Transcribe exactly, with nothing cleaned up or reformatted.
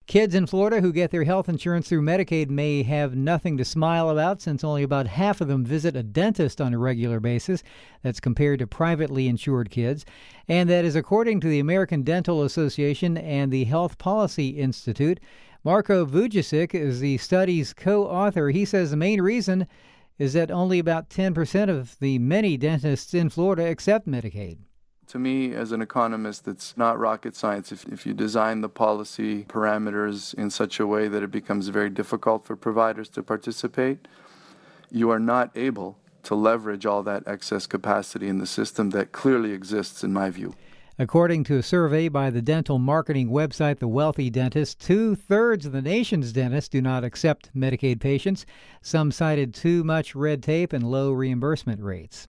Kids in Florida who get their health insurance through Medicaid may have nothing to smile about since only about half of them visit a dentist on a regular basis. That's compared to privately insured kids. And that is according to the American Dental Association and the Health Policy Institute. Marko Vujicic is the study's co-author. He says the main reason is that only about ten percent of the many dentists in Florida accept Medicaid. To me, as an economist, it's not rocket science. If, if you design the policy parameters in such a way that it becomes very difficult for providers to participate, you are not able to leverage all that excess capacity in the system that clearly exists, in my view. According to a survey by the dental marketing website The Wealthy Dentist, two-thirds of the nation's dentists do not accept Medicaid patients. Some cited too much red tape and low reimbursement rates.